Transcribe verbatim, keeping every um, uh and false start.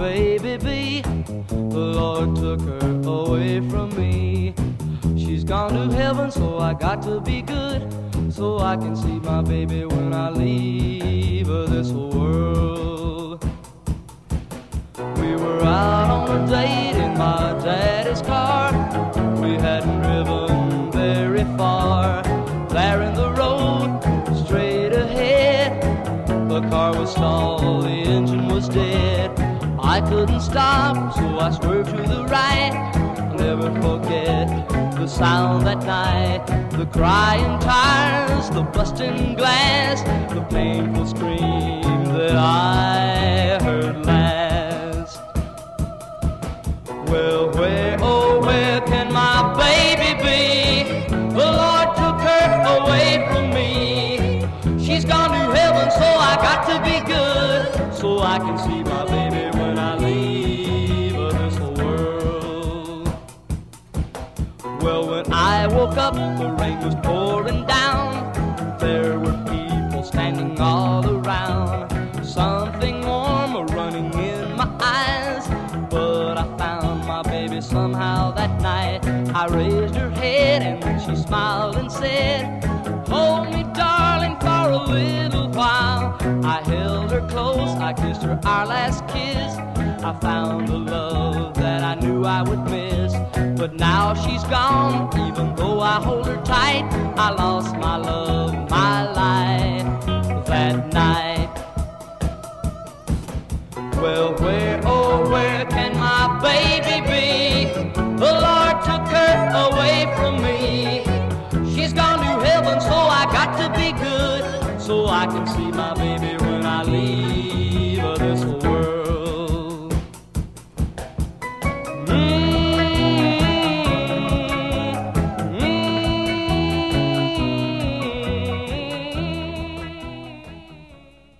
baby be. The Lord took her away from me. She's gone to heaven, so I got to be good, so I can see my baby when I leave this world. We were out on a date in my daddy's car. We hadn't driven very far. There in the road, straight ahead, the car was stalled, the engine was dead. I couldn't stop, so I swerved to the right. I'll never forget the sound that night, the crying tires, the busting glass, the painful scream that I heard last. Well, where, oh, where can my baby be? The Lord took her away from me. She's gone to heaven, so I got to be good, so I can see my baby when I leave this world. Well, when I woke up, the rain was pouring down. There were people standing all around. Something warm running in my eyes, but I found my baby somehow that night. I raised her head and she smiled and said, hold me, darling, for a little while. I held her close, I kissed her our last kiss. I found the love that I knew I would miss. But now she's gone, even though I hold her tight. I lost my love, my life that night. Well, where, oh, where can my baby be? The Lord took her away from me. She's gone to heaven, so I got to be good, so I can see my baby when I leave this world.